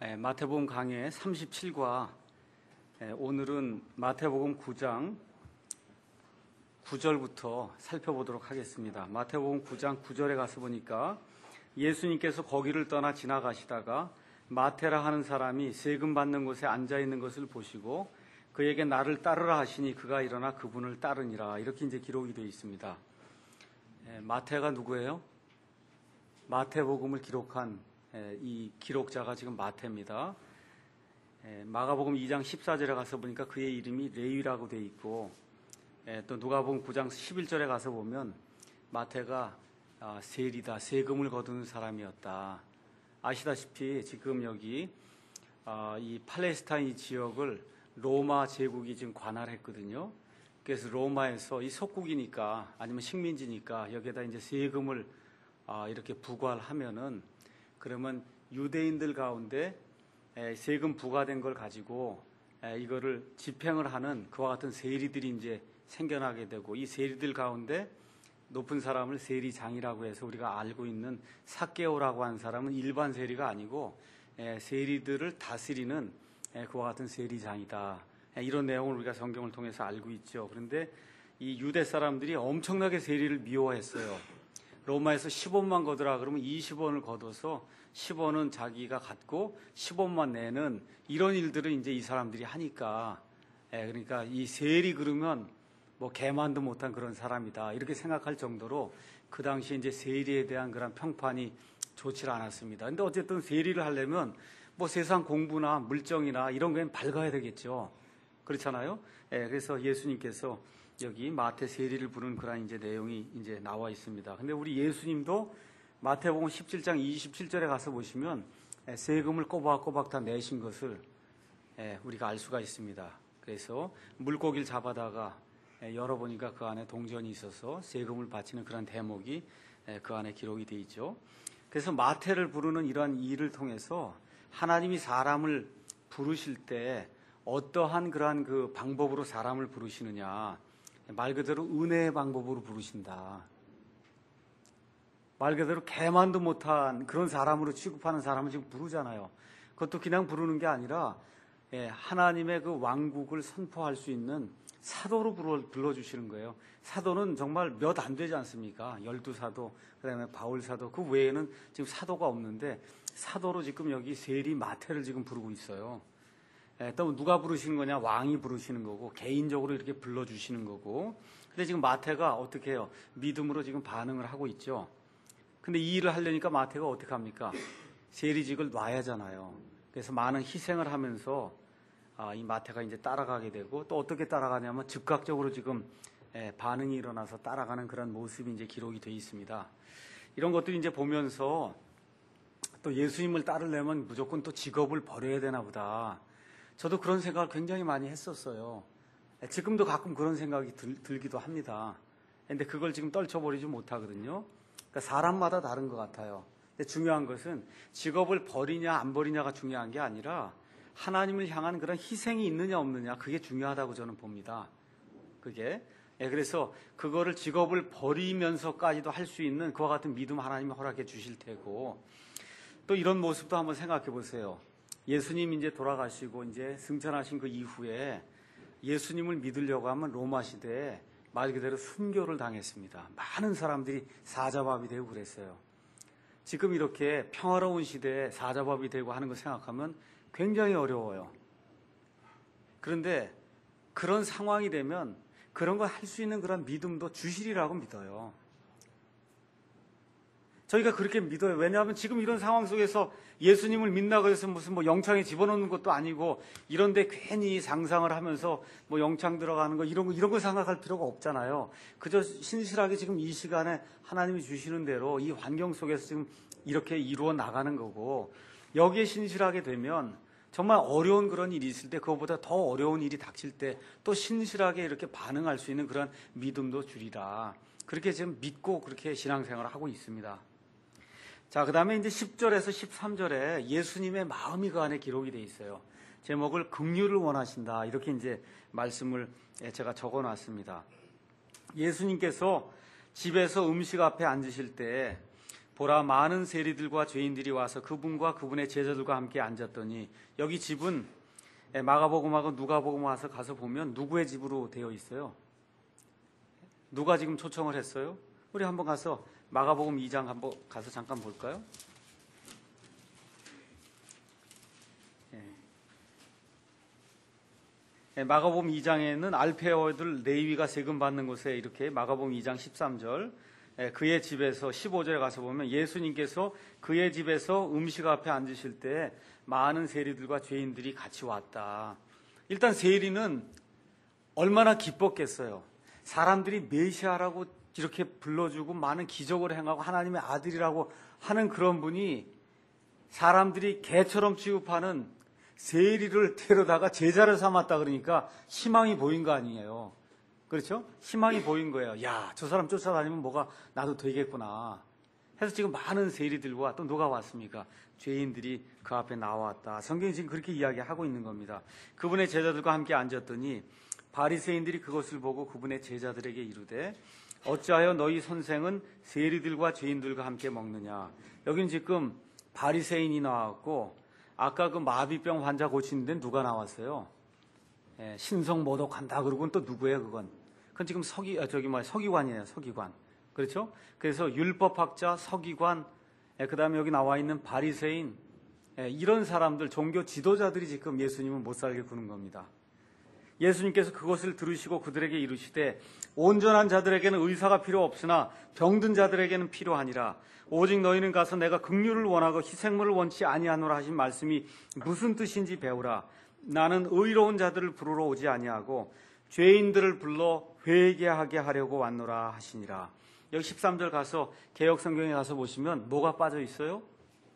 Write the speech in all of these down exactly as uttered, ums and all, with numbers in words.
마태복음 강해 삼십칠 과 오늘은 마태복음 구 장 구 절부터 살펴보도록 하겠습니다. 마태복음 구 장 구 절에 가서 보니까 예수님께서 거기를 떠나 지나가시다가 마태라 하는 사람이 세금 받는 곳에 앉아 있는 것을 보시고 그에게 나를 따르라 하시니 그가 일어나 그분을 따르니라. 이렇게 이제 기록이 되어 있습니다. 마태가 누구예요? 마태복음을 기록한 이 기록자가 지금 마태입니다. 마가복음 이 장 십사 절에 가서 보니까 그의 이름이 레위라고 되어 있고, 또 누가복음 구 장 십일 절에 가서 보면 마태가 세리다, 세금을 거두는 사람이었다. 아시다시피 지금 여기 이 팔레스타인 지역을 로마 제국이 지금 관할했거든요. 그래서 로마에서 이 속국이니까 아니면 식민지니까 여기에다 이제 세금을 이렇게 부과하면은 그러면 유대인들 가운데 세금 부과된 걸 가지고 이거를 집행을 하는 그와 같은 세리들이 이제 생겨나게 되고, 이 세리들 가운데 높은 사람을 세리장이라고 해서 우리가 알고 있는 삭개오라고 하는 사람은 일반 세리가 아니고 세리들을 다스리는 그와 같은 세리장이다. 이런 내용을 우리가 성경을 통해서 알고 있죠. 그런데 이 유대 사람들이 엄청나게 세리를 미워했어요. 로마에서 십 원만 거두라 그러면 이십 원을 거둬서 십 원은 자기가 갖고 십 원만 내는 이런 일들을 이제 이 사람들이 하니까, 예, 그러니까 이 세리 그러면 뭐 개만도 못한 그런 사람이다 이렇게 생각할 정도로 그 당시에 이제 세리에 대한 그런 평판이 좋지 않았습니다. 근데 어쨌든 세리를 하려면 뭐 세상 공부나 물정이나 이런 거엔 밝아야 되겠죠. 그렇잖아요. 예, 그래서 예수님께서 여기 마태 세리를 부르는 그런 이제 내용이 이제 나와 있습니다. 근데 우리 예수님도 마태복음 십칠 장 이십칠 절에 가서 보시면 세금을 꼬박꼬박 다 내신 것을 우리가 알 수가 있습니다. 그래서 물고기를 잡아다가 열어보니까 그 안에 동전이 있어서 세금을 바치는 그런 대목이 그 안에 기록이 되어 있죠. 그래서 마태를 부르는 이러한 일을 통해서 하나님이 사람을 부르실 때 어떠한 그러한 그 방법으로 사람을 부르시느냐, 말 그대로 은혜의 방법으로 부르신다. 말 그대로 개만도 못한 그런 사람으로 취급하는 사람을 지금 부르잖아요. 그것도 그냥 부르는 게 아니라 하나님의 그 왕국을 선포할 수 있는 사도로 불러주시는 거예요. 사도는 정말 몇 안 되지 않습니까? 열두 사도, 그 다음에 바울 사도, 그 외에는 지금 사도가 없는데 사도로 지금 여기 세리 마태를 지금 부르고 있어요. 또 누가 부르시는 거냐? 왕이 부르시는 거고, 개인적으로 이렇게 불러주시는 거고. 근데 지금 마태가 어떻게 해요? 믿음으로 지금 반응을 하고 있죠. 근데 이 일을 하려니까 마태가 어떻게 합니까? 세리직을 놔야 하잖아요. 그래서 많은 희생을 하면서 이 마태가 이제 따라가게 되고, 또 어떻게 따라가냐면 즉각적으로 지금 반응이 일어나서 따라가는 그런 모습이 이제 기록이 되어 있습니다. 이런 것들이 이제 보면서 또 예수님을 따르려면 무조건 또 직업을 버려야 되나 보다. 저도 그런 생각을 굉장히 많이 했었어요. 지금도 가끔 그런 생각이 들, 들기도 합니다. 근데 그걸 지금 떨쳐버리지 못하거든요. 그러니까 사람마다 다른 것 같아요. 근데 중요한 것은 직업을 버리냐 안 버리냐가 중요한 게 아니라 하나님을 향한 그런 희생이 있느냐 없느냐, 그게 중요하다고 저는 봅니다. 그게. 예, 그래서 그거를 직업을 버리면서까지도 할 수 있는 그와 같은 믿음 하나님이 허락해 주실 테고, 또 이런 모습도 한번 생각해 보세요. 예수님 이제 돌아가시고 이제 승천하신 그 이후에 예수님을 믿으려고 하면 로마 시대에 말 그대로 순교를 당했습니다. 많은 사람들이 사자밥이 되고 그랬어요. 지금 이렇게 평화로운 시대에 사자밥이 되고 하는 거 생각하면 굉장히 어려워요. 그런데 그런 상황이 되면 그런 걸 할 수 있는 그런 믿음도 주시리라고 믿어요. 저희가 그렇게 믿어요. 왜냐하면 지금 이런 상황 속에서 예수님을 믿나 그래서 무슨 뭐 영창에 집어넣는 것도 아니고, 이런데 괜히 상상을 하면서 뭐 영창 들어가는 거 이런 거 이런 거 생각할 필요가 없잖아요. 그저 신실하게 지금 이 시간에 하나님이 주시는 대로 이 환경 속에서 지금 이렇게 이루어 나가는 거고, 여기에 신실하게 되면 정말 어려운 그런 일이 있을 때, 그것보다 더 어려운 일이 닥칠 때 또 신실하게 이렇게 반응할 수 있는 그런 믿음도 주리라. 그렇게 지금 믿고 그렇게 신앙생활을 하고 있습니다. 자, 그 다음에 이제 십 절에서 십삼 절에 예수님의 마음이 그 안에 기록이 되어 있어요. 제목을 긍휼을 원하신다, 이렇게 이제 말씀을 제가 적어 놨습니다. 예수님께서 집에서 음식 앞에 앉으실 때 보라 많은 세리들과 죄인들이 와서 그분과 그분의 제자들과 함께 앉았더니 여기 집은 마가복음하고 누가복음 와서 가서 보면 누구의 집으로 되어 있어요? 누가 지금 초청을 했어요? 우리 한번 가서 마가복음 이 장 한번 가서 잠깐 볼까요? 마가복음 이 장에는 알페어들 레위가 세금 받는 곳에 이렇게 마가복음 이 장 십삼 절 그의 집에서 십오 절에 가서 보면 예수님께서 그의 집에서 음식 앞에 앉으실 때 많은 세리들과 죄인들이 같이 왔다. 일단 세리는 얼마나 기뻤겠어요. 사람들이 메시아라고 이렇게 불러주고 많은 기적을 행하고 하나님의 아들이라고 하는 그런 분이 사람들이 개처럼 취급하는 세리를 데려다가 제자를 삼았다 그러니까 희망이 보인 거 아니에요. 그렇죠? 희망이 보인 거예요. 야, 저 사람 쫓아다니면 뭐가 나도 되겠구나. 해서 지금 많은 세리들과 또 누가 왔습니까? 죄인들이 그 앞에 나왔다. 성경이 지금 그렇게 이야기하고 있는 겁니다. 그분의 제자들과 함께 앉았더니 바리새인들이 그것을 보고 그분의 제자들에게 이르되 어찌하여 너희 선생은 세리들과 죄인들과 함께 먹느냐. 여기는 지금 바리새인이 나왔고 아까 그 마비병 환자 고치는 데는 누가 나왔어요? 예, 신성 모독한다. 그러고는 또 누구예요, 그건? 그건 지금 서기, 아, 저기 뭐야, 서기관이에요, 서기관. 그렇죠? 그래서 율법학자, 서기관, 예, 그 다음에 여기 나와 있는 바리새인, 예, 이런 사람들, 종교 지도자들이 지금 예수님을 못 살게 구는 겁니다. 예수님께서 그것을 들으시고 그들에게 이르시되 온전한 자들에게는 의사가 필요 없으나 병든 자들에게는 필요하니라. 오직 너희는 가서 내가 긍휼을 원하고 희생물을 원치 아니하노라 하신 말씀이 무슨 뜻인지 배우라. 나는 의로운 자들을 부르러 오지 아니하고 죄인들을 불러 회개하게 하려고 왔노라 하시니라. 여기 십삼 절 가서 개역성경에 가서 보시면 뭐가 빠져 있어요?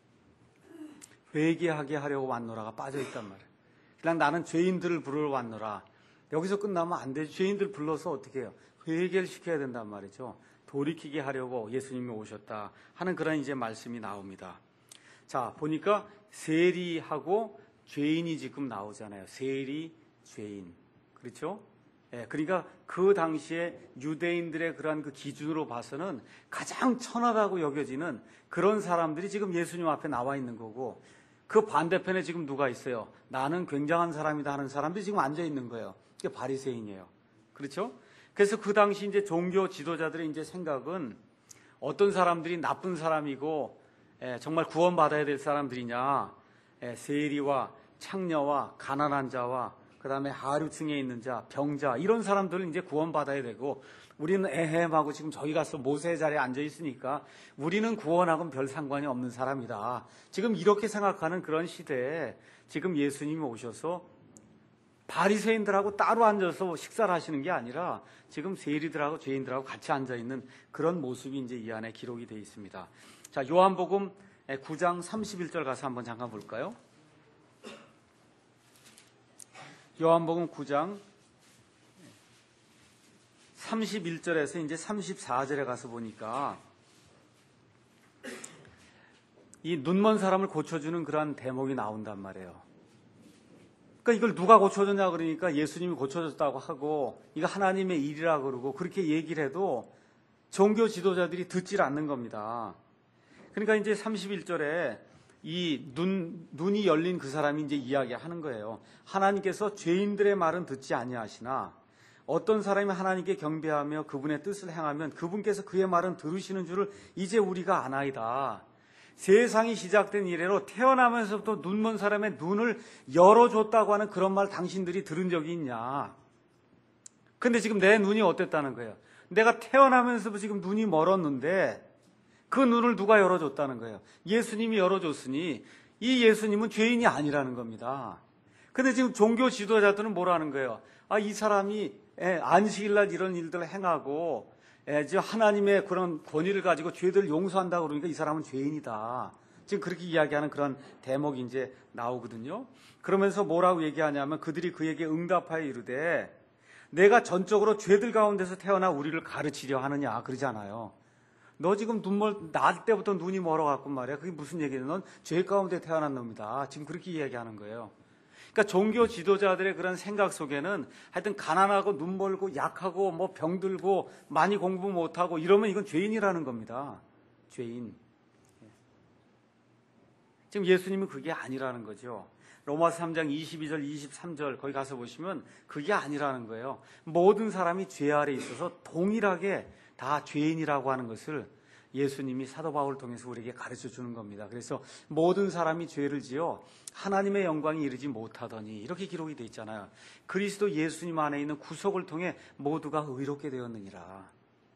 회개하게 하려고 왔노라가 빠져 있단 말이에요. 그냥 나는 죄인들을 부르러 왔노라. 여기서 끝나면 안 되죠. 죄인들 불러서 어떻게 해요? 회개를 시켜야 된단 말이죠. 돌이키게 하려고 예수님이 오셨다 하는 그런 이제 말씀이 나옵니다. 자, 보니까 세리하고 죄인이 지금 나오잖아요. 세리, 죄인. 그렇죠? 예, 그러니까 그 당시에 유대인들의 그러한 그 기준으로 봐서는 가장 천하다고 여겨지는 그런 사람들이 지금 예수님 앞에 나와 있는 거고 그 반대편에 지금 누가 있어요? 나는 굉장한 사람이다 하는 사람들이 지금 앉아 있는 거예요. 이게 바리새인이에요. 그렇죠? 그래서 그 당시 이제 종교 지도자들의 이제 생각은 어떤 사람들이 나쁜 사람이고 예, 정말 구원받아야 될 사람들이냐, 예, 세리와 창녀와 가난한 자와 그 다음에 하류층에 있는 자, 병자 이런 사람들은 이제 구원받아야 되고 우리는 에헴하고 지금 저희 가서 모세의 자리에 앉아 있으니까 우리는 구원하고는 별 상관이 없는 사람이다. 지금 이렇게 생각하는 그런 시대에 지금 예수님이 오셔서 바리새인들하고 따로 앉아서 식사를 하시는 게 아니라 지금 세리들하고 죄인들하고 같이 앉아 있는 그런 모습이 이제 이 안에 기록이 되어 있습니다. 자, 요한복음 구 장 삼십일 절 가서 한번 잠깐 볼까요? 요한복음 구 장 삼십일 절에서 이제 삼십사 절에 가서 보니까 이 눈먼 사람을 고쳐주는 그러한 대목이 나온단 말이에요. 그러니까 이걸 누가 고쳐줬냐 그러니까 예수님이 고쳐줬다고 하고 이거 하나님의 일이라 그러고 그렇게 얘기를 해도 종교 지도자들이 듣질 않는 겁니다. 그러니까 이제 삼십일 절에 이 눈, 눈이 열린 그 사람이 이제 이야기하는 거예요. 하나님께서 죄인들의 말은 듣지 아니하시나 어떤 사람이 하나님께 경배하며 그분의 뜻을 행하면 그분께서 그의 말은 들으시는 줄을 이제 우리가 아나이다. 세상이 시작된 이래로 태어나면서부터 눈먼 사람의 눈을 열어줬다고 하는 그런 말 당신들이 들은 적이 있냐? 근데 지금 내 눈이 어땠다는 거예요? 내가 태어나면서부터 지금 눈이 멀었는데 그 눈을 누가 열어줬다는 거예요? 예수님이 열어줬으니 이 예수님은 죄인이 아니라는 겁니다. 근데 지금 종교 지도자들은 뭐라는 거예요? 아, 이 사람이 안식일날 이런 일들을 행하고 지금 하나님의 그런 권위를 가지고 죄들을 용서한다고 그러니까 이 사람은 죄인이다. 지금 그렇게 이야기하는 그런 대목이 이제 나오거든요. 그러면서 뭐라고 얘기하냐면 그들이 그에게 응답하여 이르되 내가 전적으로 죄들 가운데서 태어나 우리를 가르치려 하느냐 그러잖아요. 너 지금 눈멀 날 때부터 눈이 멀어갖고 말이야. 그게 무슨 얘기냐? 넌 죄 가운데 태어난 놈이다. 지금 그렇게 이야기하는 거예요. 그러니까 종교 지도자들의 그런 생각 속에는 하여튼 가난하고 눈 멀고 약하고 뭐 병들고 많이 공부 못하고 이러면 이건 죄인이라는 겁니다. 죄인. 지금 예수님은 그게 아니라는 거죠. 로마서 삼 장 이십이 절 이십삼 절 거기 가서 보시면 그게 아니라는 거예요. 모든 사람이 죄 아래 있어서 동일하게 다 죄인이라고 하는 것을 예수님이 사도 바울을 통해서 우리에게 가르쳐 주는 겁니다. 그래서 모든 사람이 죄를 지어 하나님의 영광이 이르지 못하더니 이렇게 기록이 되어 있잖아요. 그리스도 예수님 안에 있는 구속을 통해 모두가 의롭게 되었느니라.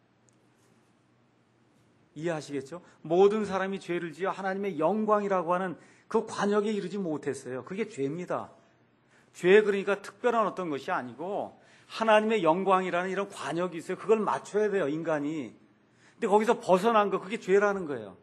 이해하시겠죠? 모든 사람이 죄를 지어 하나님의 영광이라고 하는 그 관역에 이르지 못했어요. 그게 죄입니다. 죄 그러니까 특별한 어떤 것이 아니고 하나님의 영광이라는 이런 관역이 있어요. 그걸 맞춰야 돼요, 인간이. 근데 거기서 벗어난 거, 그게 죄라는 거예요.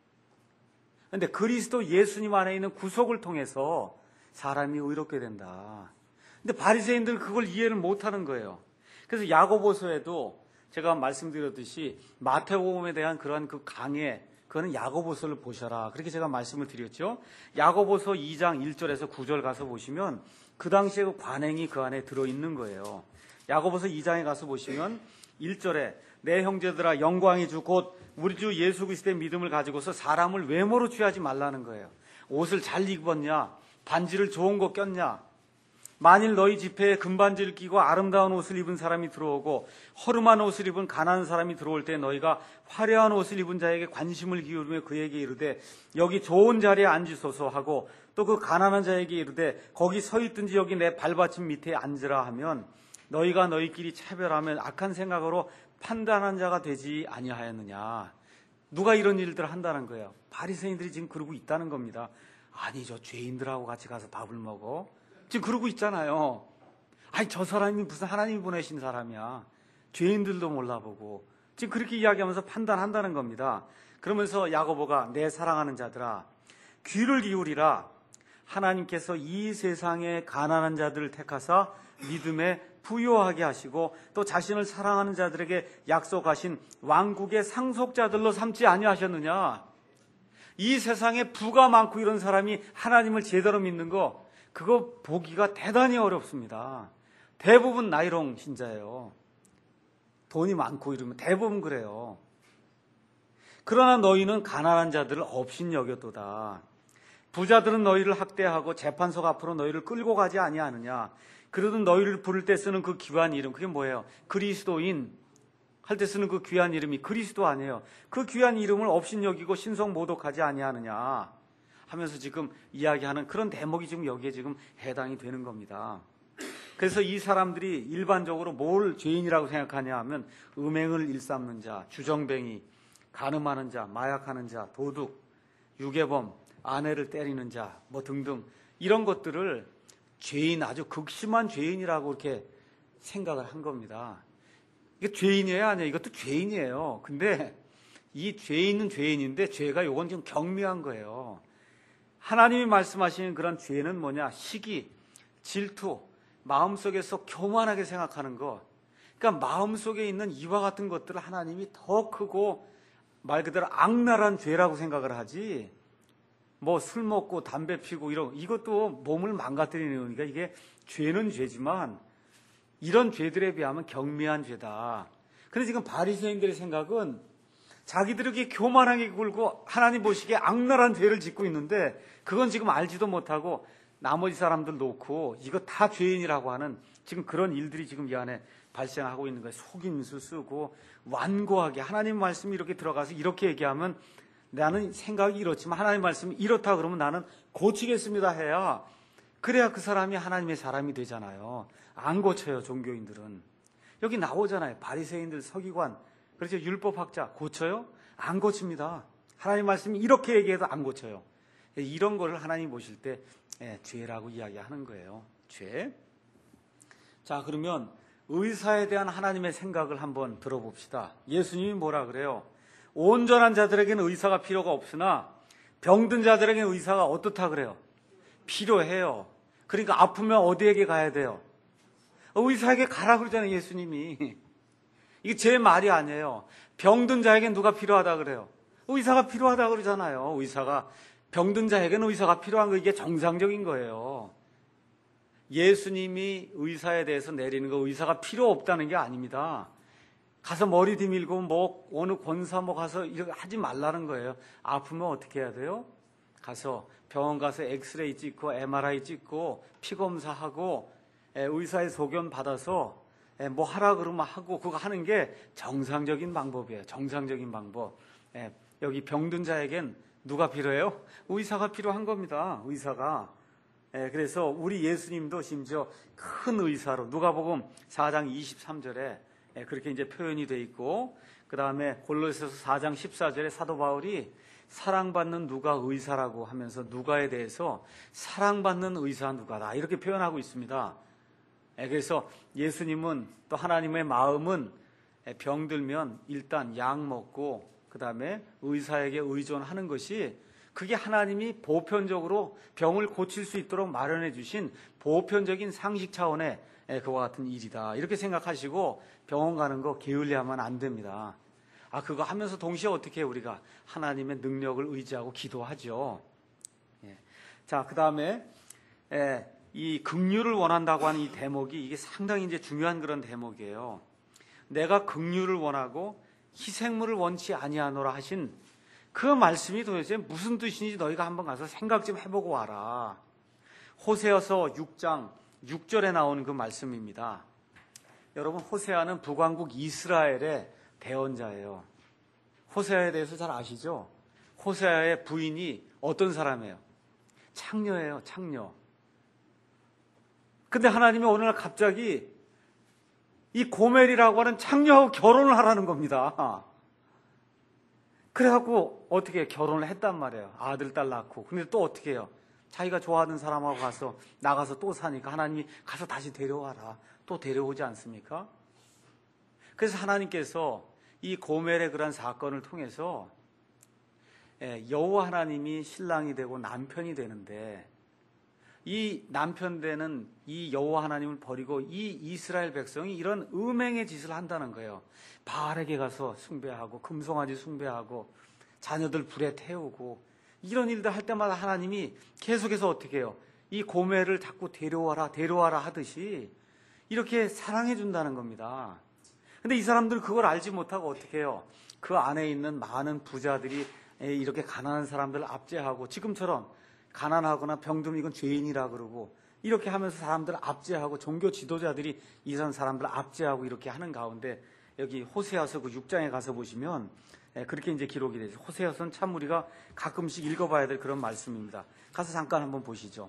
근데 그리스도 예수님 안에 있는 구속을 통해서 사람이 의롭게 된다. 근데 바리새인들은 그걸 이해를 못하는 거예요. 그래서 야고보서에도 제가 말씀드렸듯이 마태복음에 대한 그러한 그 강해, 그거는 야고보서를 보셔라. 그렇게 제가 말씀을 드렸죠. 야고보서 이 장 일 절에서 구 절 가서 보시면 그 당시에 그 관행이 그 안에 들어있는 거예요. 야고보서 이 장에 가서 보시면 일 절에 내 형제들아 영광의 주 곧 우리 주 예수 그리스도의 믿음을 가지고서 사람을 외모로 취하지 말라는 거예요. 옷을 잘 입었냐? 반지를 좋은 거 꼈냐? 만일 너희 집회에 금반지를 끼고 아름다운 옷을 입은 사람이 들어오고 허름한 옷을 입은 가난한 사람이 들어올 때 너희가 화려한 옷을 입은 자에게 관심을 기울이며 그에게 이르되 여기 좋은 자리에 앉으소서 하고 또 그 가난한 자에게 이르되 거기 서 있든지 여기 내 발받침 밑에 앉으라 하면 너희가 너희끼리 차별하면 악한 생각으로 판단한 자가 되지 아니하였느냐. 누가 이런 일들을 한다는 거예요? 바리새인들이 지금 그러고 있다는 겁니다. 아니 저 죄인들하고 같이 가서 밥을 먹어? 지금 그러고 있잖아요. 아니 저 사람이 무슨 하나님이 보내신 사람이야. 죄인들도 몰라보고 지금 그렇게 이야기하면서 판단한다는 겁니다. 그러면서 야고보가 내 사랑하는 자들아 귀를 기울이라. 하나님께서 이 세상의 가난한 자들을 택하사 믿음에 부요하게 하시고 또 자신을 사랑하는 자들에게 약속하신 왕국의 상속자들로 삼지 아니하셨느냐. 이 세상에 부가 많고 이런 사람이 하나님을 제대로 믿는 거 그거 보기가 대단히 어렵습니다. 대부분 나이롱 신자예요. 돈이 많고 이러면 대부분 그래요. 그러나 너희는 가난한 자들을 업신 여겼도다. 부자들은 너희를 학대하고 재판석 앞으로 너희를 끌고 가지 아니하느냐. 그러든 너희를 부를 때 쓰는 그 귀한 이름, 그게 뭐예요? 그리스도인 할 때 쓰는 그 귀한 이름이 그리스도 아니에요. 그 귀한 이름을 업신 여기고 신성 모독하지 아니하느냐 하면서 지금 이야기하는 그런 대목이 지금 여기에 지금 해당이 되는 겁니다. 그래서 이 사람들이 일반적으로 뭘 죄인이라고 생각하냐 하면 음행을 일삼는 자, 주정뱅이, 간음하는 자, 마약하는 자, 도둑, 유괴범, 아내를 때리는 자, 뭐 등등 이런 것들을 죄인, 아주 극심한 죄인이라고 이렇게 생각을 한 겁니다. 이게 죄인이에요? 아니에요? 이것도 죄인이에요. 근데 이 죄인은 죄인인데 죄가 요건 좀 경미한 거예요. 하나님이 말씀하시는 그런 죄는 뭐냐? 시기, 질투, 마음속에서 교만하게 생각하는 것. 그러니까 마음속에 있는 이와 같은 것들을 하나님이 더 크고 말 그대로 악랄한 죄라고 생각을 하지. 뭐 술 먹고 담배 피고 이런 이것도 몸을 망가뜨리는 거니까 이게 죄는 죄지만 이런 죄들에 비하면 경미한 죄다. 근데 지금 바리새인들의 생각은 자기들에게 교만하게 굴고 하나님 보시기에 악랄한 죄를 짓고 있는데 그건 지금 알지도 못하고 나머지 사람들 놓고 이거 다 죄인이라고 하는 지금 그런 일들이 지금 이 안에 발생하고 있는 거예요. 속임수 쓰고 완고하게 하나님 말씀이 이렇게 들어가서 이렇게 얘기하면 나는 생각이 이렇지만 하나님 말씀이 이렇다 그러면 나는 고치겠습니다 해야 그래야 그 사람이 하나님의 사람이 되잖아요. 안 고쳐요. 종교인들은. 여기 나오잖아요. 바리새인들, 서기관, 그렇죠. 율법학자 고쳐요? 안 고칩니다. 하나님 말씀이 이렇게 얘기해도 안 고쳐요. 이런 거를 하나님 보실 때 예, 죄라고 이야기하는 거예요. 죄. 자, 그러면 의사에 대한 하나님의 생각을 한번 들어봅시다. 예수님이 뭐라 그래요? 온전한 자들에게는 의사가 필요가 없으나 병든 자들에게는 의사가 어떻다 그래요? 필요해요. 그러니까 아프면 어디에게 가야 돼요? 의사에게 가라 그러잖아요. 예수님이. 이게 제 말이 아니에요. 병든 자에게는 누가 필요하다 그래요? 의사가 필요하다 그러잖아요. 의사가. 병든 자에게는 의사가 필요한 거 이게 정상적인 거예요. 예수님이 의사에 대해서 내리는 거 의사가 필요 없다는 게 아닙니다. 가서 머리 뒤밀고 뭐 어느 권사 뭐 가서 이렇게 하지 말라는 거예요. 아프면 어떻게 해야 돼요? 가서 병원 가서 엑스레이 찍고 엠알아이 찍고 피 검사하고 의사의 소견 받아서 뭐 하라 그러면 하고 그거 하는 게 정상적인 방법이에요. 정상적인 방법. 여기 병든 자에겐 누가 필요해요? 의사가 필요한 겁니다. 의사가. 그래서 우리 예수님도 심지어 큰 의사로 누가복음 사 장 이십삼 절에 그렇게 이제 표현이 돼 있고, 그 다음에 골로새서 사 장 십사 절에 사도 바울이 사랑받는 누가 의사라고 하면서 누가에 대해서 사랑받는 의사 누가다 이렇게 표현하고 있습니다. 그래서 예수님은 또 하나님의 마음은 병들면 일단 약 먹고 그 다음에 의사에게 의존하는 것이 그게 하나님이 보편적으로 병을 고칠 수 있도록 마련해 주신 보편적인 상식 차원의 그와 같은 일이다 이렇게 생각하시고 병원 가는 거 게을리하면 안 됩니다. 아 그거 하면서 동시에 어떻게 우리가 하나님의 능력을 의지하고 기도하죠. 예. 자, 그 다음에 이 긍휼을 원한다고 하는 이 대목이 이게 상당히 이제 중요한 그런 대목이에요. 내가 긍휼을 원하고 희생물을 원치 아니하노라 하신 그 말씀이 도대체 무슨 뜻인지 너희가 한번 가서 생각 좀 해보고 와라. 호세아서 육 장 육 절에 나오는 그 말씀입니다. 여러분, 호세아는 북왕국 이스라엘의 대언자예요. 호세아에 대해서 잘 아시죠? 호세아의 부인이 어떤 사람이에요? 창녀예요, 창녀. 근데 하나님이 어느 날 갑자기 이 고멜이라고 하는 창녀하고 결혼을 하라는 겁니다. 그래갖고 어떻게 결혼을 했단 말이에요. 아들, 딸 낳고. 근데 또 어떻게 해요? 자기가 좋아하는 사람하고 가서 나가서 또 사니까 하나님이 가서 다시 데려와라. 또 데려오지 않습니까? 그래서 하나님께서 이 고멜의 그런 사건을 통해서 여호와 하나님이 신랑이 되고 남편이 되는데 이 남편 되는 이 여호와 하나님을 버리고 이 이스라엘 백성이 이런 음행의 짓을 한다는 거예요. 바알에게 가서 숭배하고 금송아지 숭배하고 자녀들 불에 태우고 이런 일들 할 때마다 하나님이 계속해서 어떻게 해요? 이 고멜을 자꾸 데려와라 데려와라 하듯이 이렇게 사랑해 준다는 겁니다. 근데 이 사람들은 그걸 알지 못하고 어떻게 해요? 그 안에 있는 많은 부자들이 이렇게 가난한 사람들을 압제하고 지금처럼 가난하거나 병들면 이건 죄인이라 그러고 이렇게 하면서 사람들을 압제하고 종교 지도자들이 이런 사람들을 압제하고 이렇게 하는 가운데 여기 호세아서 그 육 장에 가서 보시면 그렇게 이제 기록이 되죠. 호세아서는 참 우리가 가끔씩 읽어봐야 될 그런 말씀입니다. 가서 잠깐 한번 보시죠.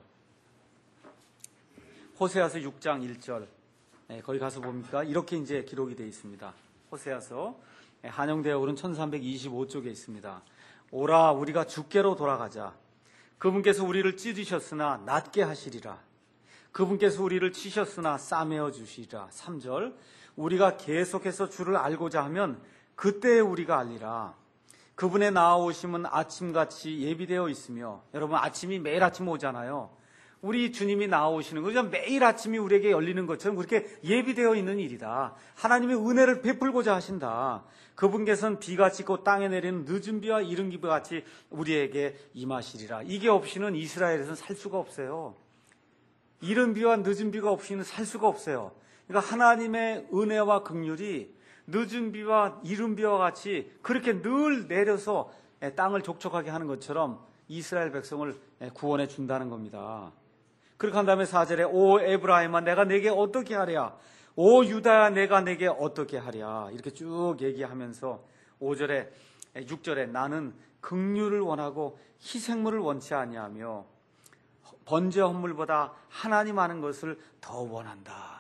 호세아서 육 장 일 절 거기 가서 보니까 이렇게 이제 기록이 되어 있습니다. 호세아서 한영대역으로는 천삼백이십오 쪽에 있습니다. 오라 우리가 주께로 돌아가자. 그분께서 우리를 찢으셨으나 낫게 하시리라. 그분께서 우리를 치셨으나 싸매어 주시리라. 삼 절 우리가 계속해서 주를 알고자 하면 그때 우리가 알리라. 그분의 나아오심은 아침같이 예비되어 있으며 여러분 아침이 매일 아침 오잖아요. 우리 주님이 나아오시는 거죠. 매일 아침이 우리에게 열리는 것처럼 그렇게 예비되어 있는 일이다. 하나님의 은혜를 베풀고자 하신다. 그분께서는 비같이 곧 땅에 내리는 늦은 비와 이른 비와 같이 우리에게 임하시리라. 이게 없이는 이스라엘에서는 살 수가 없어요. 이른 비와 늦은 비가 없이는 살 수가 없어요. 그러니까 하나님의 은혜와 긍휼이 늦은 비와 이른 비와 같이 그렇게 늘 내려서 땅을 족촉하게 하는 것처럼 이스라엘 백성을 구원해 준다는 겁니다. 그렇게 한 다음에 사 절에 오 에브라임아 내가 내게 어떻게 하랴 오 유다야 내가 내게 어떻게 하랴 이렇게 쭉 얘기하면서 오 절에 육 절에 나는 긍휼을 원하고 희생물을 원치 아니하며 번제 헌물보다 하나님 아는 것을 더 원한다.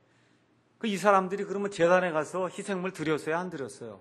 이 사람들이 그러면 제단에 가서 희생물 드렸어요? 안 드렸어요?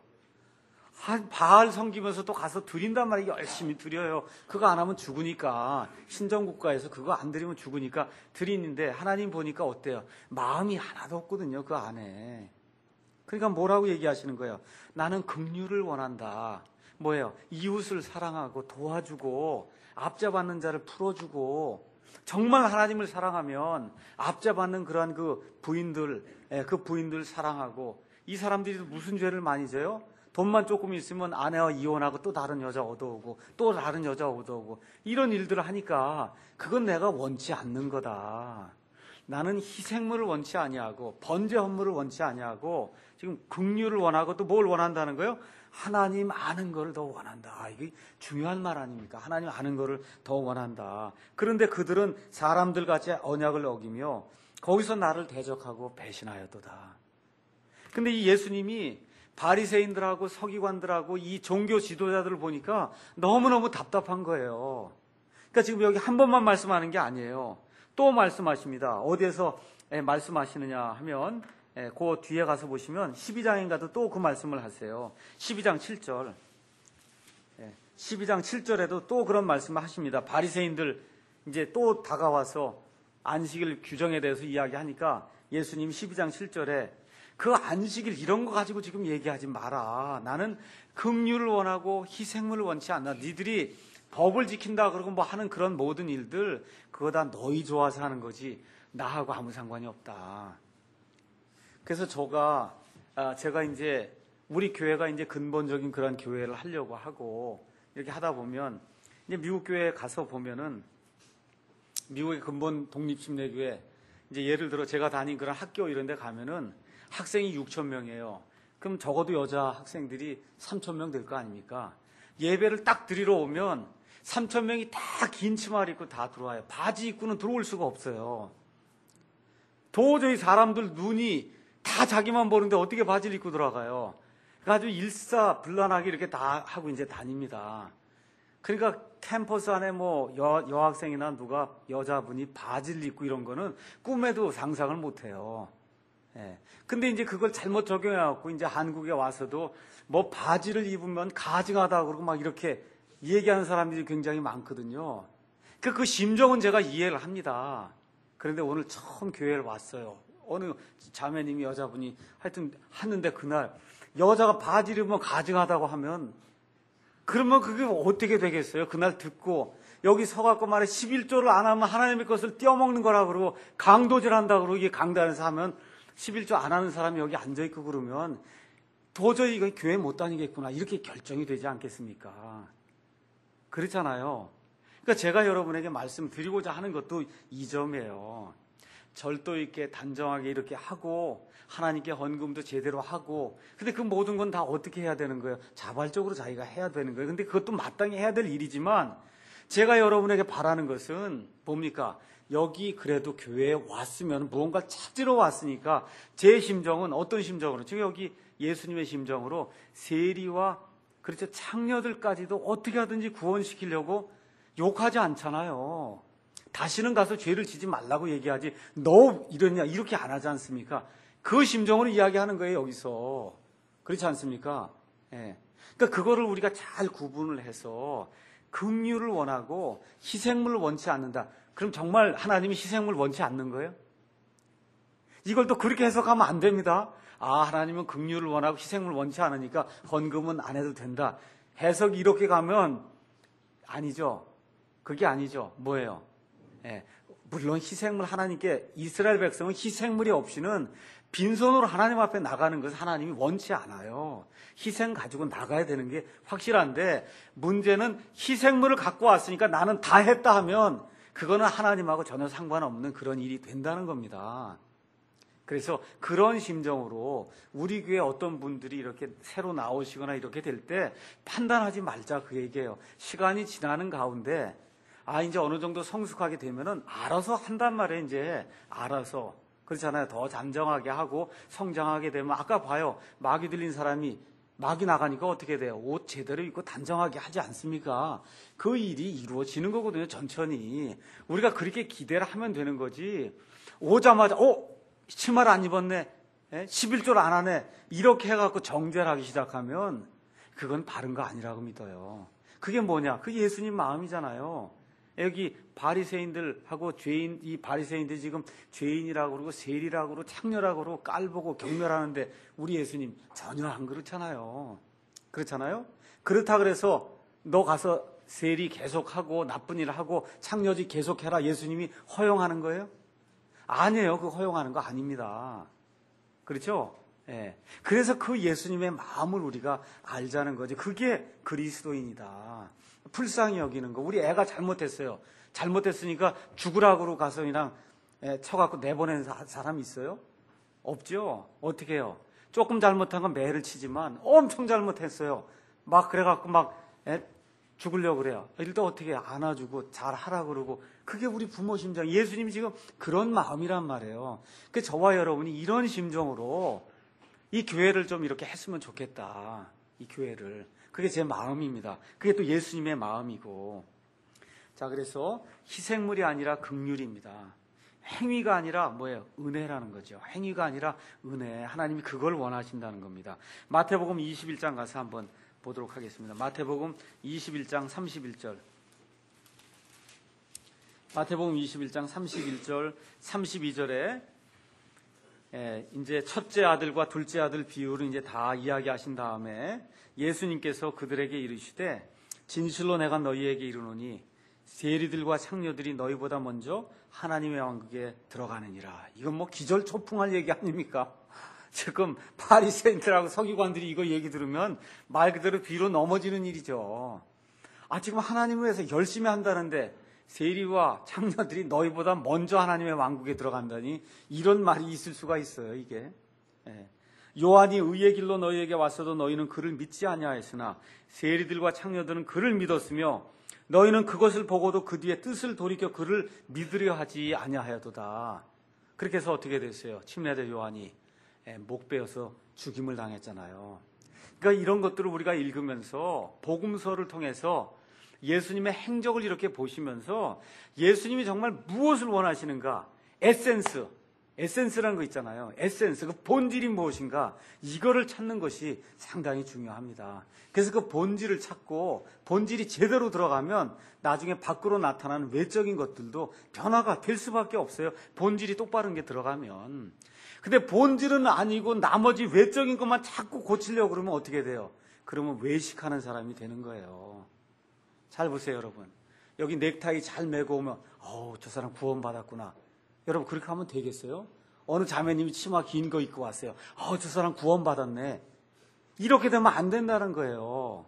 바알 섬기면서 또 가서 드린단 말이에요. 열심히 드려요. 그거 안 하면 죽으니까. 신정국가에서 그거 안 드리면 죽으니까 드리는데 하나님 보니까 어때요? 마음이 하나도 없거든요. 그 안에. 그러니까 뭐라고 얘기하시는 거예요? 나는 긍휼을 원한다. 뭐예요? 이웃을 사랑하고 도와주고 압자받는 자를 풀어주고 정말 하나님을 사랑하면 압자받는 그러한 그 부인들, 그 부인들 사랑하고 이 사람들이 무슨 죄를 많이 져요? 돈만 조금 있으면 아내와 이혼하고 또 다른 여자 얻어오고 또 다른 여자 얻어오고 이런 일들을 하니까 그건 내가 원치 않는 거다. 나는 희생물을 원치 아니하고 번제 헌물을 원치 아니하고 지금 긍휼을 원하고 또 뭘 원한다는 거예요? 하나님 아는 것을 더 원한다. 아, 이게 중요한 말 아닙니까? 하나님 아는 것을 더 원한다. 그런데 그들은 사람들 같이 언약을 어기며 거기서 나를 대적하고 배신하였도다. 근데 이 예수님이 바리새인들하고 서기관들하고 이 종교 지도자들을 보니까 너무너무 답답한 거예요. 그러니까 지금 여기 한 번만 말씀하는 게 아니에요. 또 말씀하십니다. 어디에서 말씀하시느냐 하면 그 뒤에 가서 보시면 십이 장인가도 또 그 말씀을 하세요. 십이 장 칠 절. 십이 장 칠 절에도 또 그런 말씀을 하십니다. 바리새인들 이제 또 다가와서 안식일 규정에 대해서 이야기하니까 예수님 십이 장 칠 절에 그 안식일 이런 거 가지고 지금 얘기하지 마라. 나는 긍휼을 원하고 희생물을 원치 않나. 니들이 법을 지킨다 그러고 뭐 하는 그런 모든 일들 그거 다 너희 좋아서 하는 거지 나하고 아무 상관이 없다. 그래서 저가 제가 이제 우리 교회가 이제 근본적인 그런 교회를 하려고 하고 이렇게 하다 보면 이제 미국 교회에 가서 보면은 미국의 근본 독립심례교회 이제 예를 들어 제가 다닌 그런 학교 이런 데 가면은 학생이 육천 명이에요. 그럼 적어도 여자 학생들이 삼천 명 될 거 아닙니까? 예배를 딱 드리러 오면 삼천 명이 다 긴 치마를 입고 다 들어와요. 바지 입고는 들어올 수가 없어요. 도저히 사람들 눈이 다 자기만 보는데 어떻게 바지를 입고 들어가요? 아주 일사불란하게 이렇게 다 하고 이제 다닙니다. 그러니까 캠퍼스 안에 뭐 여, 여학생이나 누가 여자분이 바지를 입고 이런 거는 꿈에도 상상을 못 해요. 예. 근데 이제 그걸 잘못 적용해갖고 이제 한국에 와서도 뭐 바지를 입으면 가증하다 그러고 막 이렇게 얘기하는 사람들이 굉장히 많거든요. 그, 그 심정은 제가 이해를 합니다. 그런데 오늘 처음 교회를 왔어요. 어느 자매님이 여자분이 하여튼 하는데 그날 여자가 바지를 입으면 가증하다고 하면 그러면 그게 어떻게 되겠어요? 그날 듣고 여기 서갖고 말해 십일 조를 안 하면 하나님의 것을 떼어먹는 거라 그러고 강도질 한다 그러고 이게 강단에서 하면 십일 조 안 하는 사람이 여기 앉아있고 그러면 도저히 이거 교회 못 다니겠구나 이렇게 결정이 되지 않겠습니까? 그렇잖아요. 그러니까 제가 여러분에게 말씀드리고자 하는 것도 이 점이에요. 절도 있게 단정하게 이렇게 하고 하나님께 헌금도 제대로 하고 근데 그 모든 건 다 어떻게 해야 되는 거예요? 자발적으로 자기가 해야 되는 거예요. 근데 그것도 마땅히 해야 될 일이지만 제가 여러분에게 바라는 것은 뭡니까? 여기 그래도 교회에 왔으면 무언가 찾으러 왔으니까 제 심정은 어떤 심정으로? 지금 여기 예수님의 심정으로 세리와 그렇죠 창녀들까지도 어떻게 하든지 구원시키려고 욕하지 않잖아요. 다시는 가서 죄를 지지 말라고 얘기하지 너 이러냐 이렇게 안 하지 않습니까? 그 심정으로 이야기하는 거예요 여기서. 그렇지 않습니까? 예. 그러니까 그거를 우리가 잘 구분을 해서 긍휼을 원하고 희생물을 원치 않는다. 그럼 정말 하나님이 희생물을 원치 않는 거예요? 이걸 또 그렇게 해석하면 안 됩니다. 아 하나님은 긍휼을 원하고 희생물을 원치 않으니까 헌금은 안 해도 된다. 해석이 이렇게 가면 아니죠. 그게 아니죠. 뭐예요? 예, 물론 희생물 하나님께 이스라엘 백성은 희생물이 없이는 빈손으로 하나님 앞에 나가는 것을 하나님이 원치 않아요. 희생 가지고 나가야 되는 게 확실한데 문제는 희생물을 갖고 왔으니까 나는 다 했다 하면 그거는 하나님하고 전혀 상관없는 그런 일이 된다는 겁니다. 그래서 그런 심정으로 우리 교회 어떤 분들이 이렇게 새로 나오시거나 이렇게 될 때 판단하지 말자 그 얘기예요. 시간이 지나는 가운데 아 이제 어느 정도 성숙하게 되면은 알아서 한단 말이에요. 이제 알아서 그렇잖아요. 더 잠정하게 하고 성장하게 되면 아까 봐요. 마귀 들린 사람이 마귀 나가니까 어떻게 돼요? 옷 제대로 입고 단정하게 하지 않습니까? 그 일이 이루어지는 거거든요. 천천히 우리가 그렇게 기대를 하면 되는 거지. 오자마자 어? 치마를 안 입었네. 십일 조를 안 하네. 이렇게 해갖고 정죄를 하기 시작하면 그건 바른 거 아니라고 믿어요. 그게 뭐냐? 그게 예수님 마음이잖아요. 여기 바리새인들하고 죄인, 이 바리새인들이 지금 죄인이라고 그러고 세리라고 그러고 창녀라고 그러고 깔보고 경멸하는데 우리 예수님 전혀 안 그렇잖아요. 그렇잖아요? 그렇다 그래서 너 가서 세리 계속하고 나쁜 일 하고 창녀지 계속해라 예수님이 허용하는 거예요? 아니에요. 그거 허용하는 거 아닙니다. 그렇죠? 예. 그래서 그 예수님의 마음을 우리가 알자는 거지. 그게 그리스도인이다. 불쌍히 여기는 거. 우리 애가 잘못했어요. 잘못했으니까 죽으라고 가서 그냥 쳐갖고 내보낸 사람 있어요? 없죠? 어떻게 해요? 조금 잘못한 건 매를 치지만 엄청 잘못했어요. 막 그래갖고 막 에, 죽으려고 그래요. 일단 어떻게 안아주고 잘 하라 그러고, 그게 우리 부모 심정. 예수님이 지금 그런 마음이란 말이에요. 그 저와 여러분이 이런 심정으로 이 교회를 좀 이렇게 했으면 좋겠다. 이 교회를. 그게 제 마음입니다. 그게 또 예수님의 마음이고. 자, 그래서 희생물이 아니라 긍휼입니다. 행위가 아니라 뭐예요? 은혜라는 거죠. 행위가 아니라 은혜. 하나님이 그걸 원하신다는 겁니다. 마태복음 이십일 장 가서 한번 보도록 하겠습니다. 마태복음 이십일 장 삼십일 절. 마태복음 이십일 장 삼십일 절, 삼십이 절에 예, 이제 첫째 아들과 둘째 아들 비유를 이제 다 이야기하신 다음에 예수님께서 그들에게 이르시되 진실로 내가 너희에게 이르노니 세리들과 창녀들이 너희보다 먼저 하나님의 왕국에 들어가느니라. 이건 뭐 기절초풍할 얘기 아닙니까? 지금 바리새인들하고 서기관들이 이거 얘기 들으면 말 그대로 뒤로 넘어지는 일이죠. 아, 지금 하나님을 위해서 열심히 한다는데 세리와 창녀들이 너희보다 먼저 하나님의 왕국에 들어간다니, 이런 말이 있을 수가 있어요, 이게. 예. 요한이 의의 길로 너희에게 왔어도 너희는 그를 믿지 아니하였으나 세리들과 창녀들은 그를 믿었으며 너희는 그것을 보고도 그 뒤에 뜻을 돌이켜 그를 믿으려 하지 아니하여도다. 그렇게 해서 어떻게 됐어요? 침례자 요한이 목 베어서 죽임을 당했잖아요. 그러니까 이런 것들을 우리가 읽으면서 복음서를 통해서 예수님의 행적을 이렇게 보시면서 예수님이 정말 무엇을 원하시는가, 에센스, 에센스라는 거 있잖아요. 에센스, 그 본질이 무엇인가, 이거를 찾는 것이 상당히 중요합니다. 그래서 그 본질을 찾고 본질이 제대로 들어가면 나중에 밖으로 나타나는 외적인 것들도 변화가 될 수밖에 없어요. 본질이 똑바른 게 들어가면. 근데 본질은 아니고 나머지 외적인 것만 자꾸 고치려고 그러면 어떻게 돼요? 그러면 외식하는 사람이 되는 거예요. 잘 보세요, 여러분. 여기 넥타이 잘 매고 오면 어우, 저 사람 구원받았구나. 여러분, 그렇게 하면 되겠어요? 어느 자매님이 치마 긴 거 입고 왔어요. 어우, 저 사람 구원받았네. 이렇게 되면 안 된다는 거예요.